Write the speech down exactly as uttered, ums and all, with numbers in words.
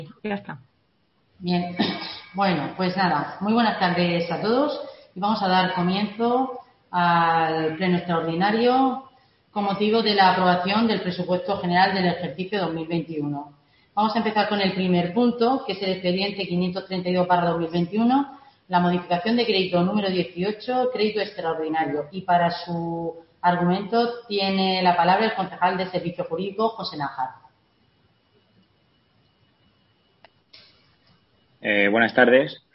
Ya está. Bien, bueno, pues nada, muy buenas tardes a todos y vamos a dar comienzo al pleno extraordinario con motivo de la aprobación del presupuesto general del ejercicio dos mil veintiuno. Vamos a empezar con el primer punto, que es el expediente quinientos treinta y dos barra dos mil veintiuno, la modificación de crédito número dieciocho, crédito extraordinario. Y para su argumento tiene la palabra el concejal de Servicio Jurídico, José Nájar. Eh, buenas tardes.